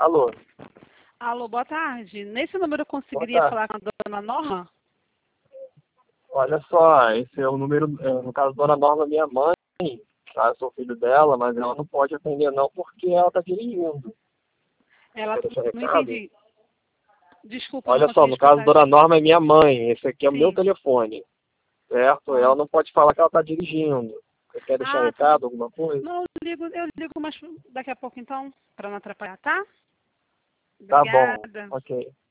Alô? Alô, boa tarde. Nesse número eu conseguiria falar com a dona Norma? Olha só, esse é o número, no caso, dona Norma, minha mãe, tá? Eu sou filho dela, mas ela não pode atender não, porque ela está dirigindo. Ela, Quer deixar não recado? entendi. Desculpa, eu não Olha só, consegui no caso, escutar. dona Norma é minha mãe, esse aqui é o meu Sim. telefone, certo? Ah, Ela não pode falar que ela está dirigindo. Você quer deixar tudo. recado, alguma coisa? Não, eu ligo mais daqui a pouco então, para não atrapalhar, tá? Tá bom, Obrigada. ok.